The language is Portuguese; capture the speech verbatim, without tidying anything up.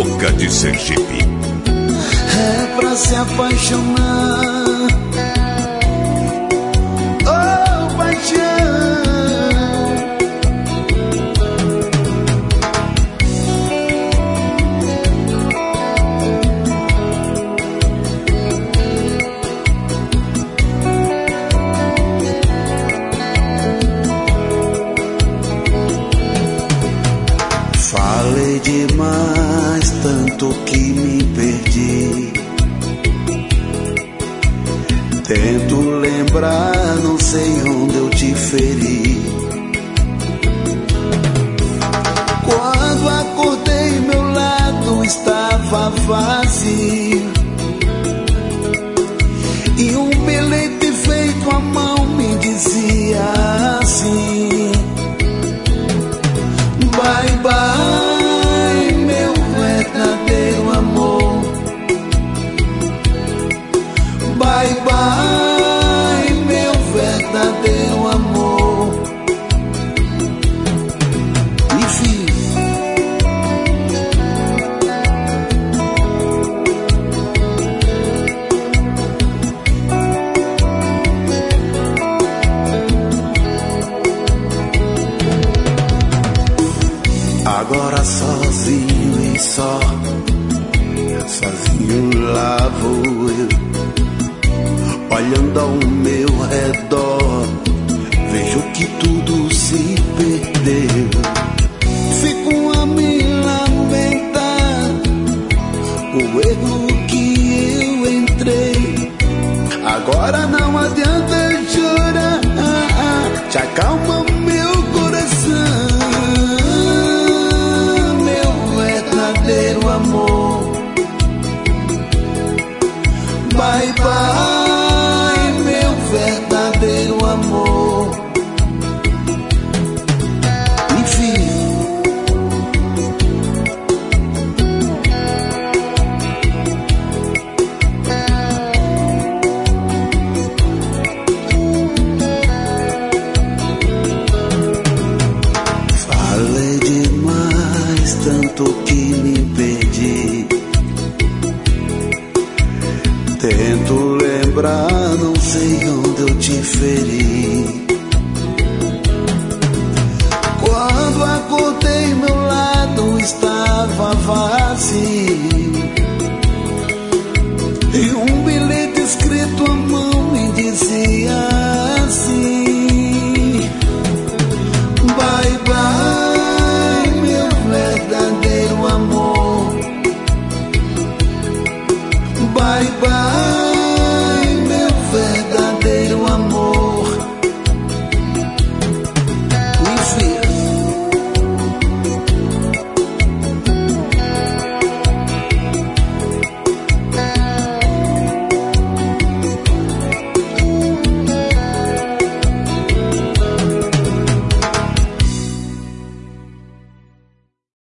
Boca de Sergipe. É pra se apaixonar. Oh, paixão. Falei demais, tanto que me perdi. Tento lembrar, não sei onde eu te feri. Quando acordei, meu lado estava vazio, e um bilhete feito à mão me dizia assim: bye bye, meu verdadeiro amor. Bye bye, meu verdadeiro amor. Enfim. Agora sozinho e só, sozinho lá vou eu, olhando ao meu redor, vejo que tudo se perdeu. Fico a me lamentar o erro que eu entrei. Agora não adianta chorar, te acalma meu coração, meu verdadeiro amor. Bye bye, meu verdadeiro amor. Enfim. Falei demais, tanto que me perdi. Tento lembrar, não sei onde eu te feri. Quando acordei, meu lado estava vazio,